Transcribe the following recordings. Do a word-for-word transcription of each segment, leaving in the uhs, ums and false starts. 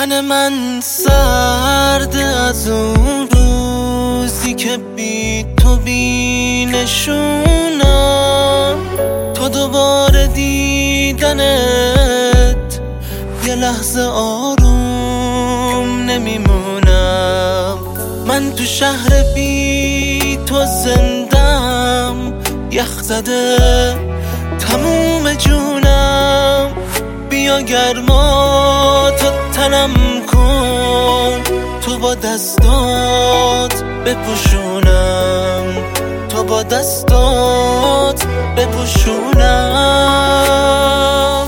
تن من سرد از اون روزی که بی تو بی نشونم، تو دوباره دیدنت یه لحظه آروم نمیمونم. من تو شهر بی تو زندم، یخ زده تموم جونم. بیا گرما تو تنم کن، تو با دستات بپوشونم، تو با دستات بپوشونم.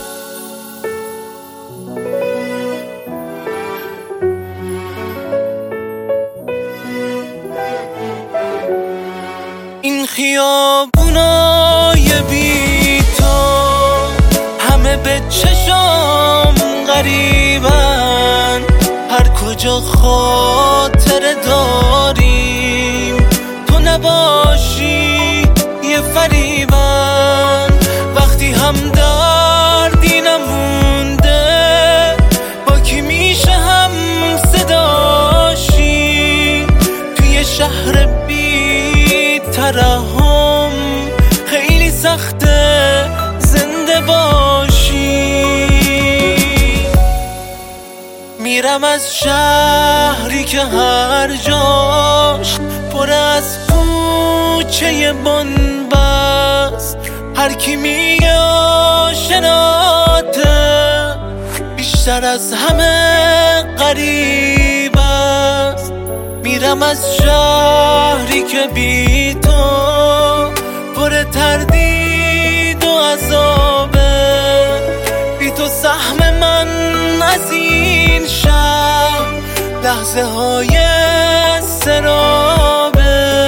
این خیابونای بی تو همه به چشم غریبن، هر کجا خاطره داریم تو نباشی یه فریبن. وقتی هم دردی نمونده با کی میشه هم صداشی، توی شهر بی ترحم خیلی سخته زنده باشی. میرم از شهری که هر جاش پر از کوچه بنبست، هر کی میگه آشناته بیشتر از همه غریب است. میرم از شهری که بی تو پر تردید و عذابه، بی تو سهم من از این شهر لحظه های استرابه.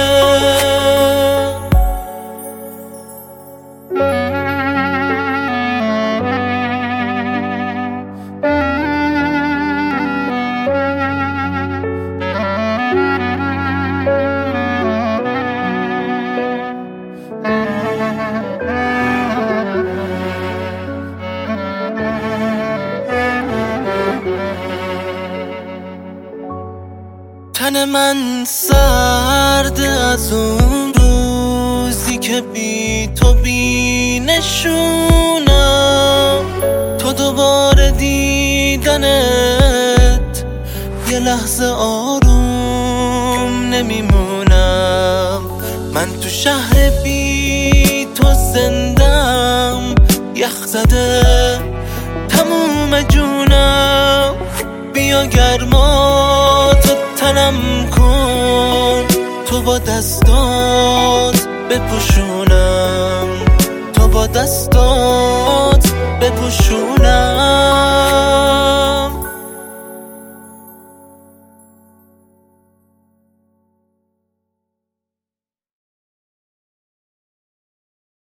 تن من سرد از اون روزی که بی تو بی نشونم، تو دوباره دیدنت یه لحظه آروم نمیمونم. من تو شهر بی تو زندم، یخ زده تموم جونم. بیا گرما تو تنم کن، تو با دستات بپوشونم، تو با دستات بپوشونم.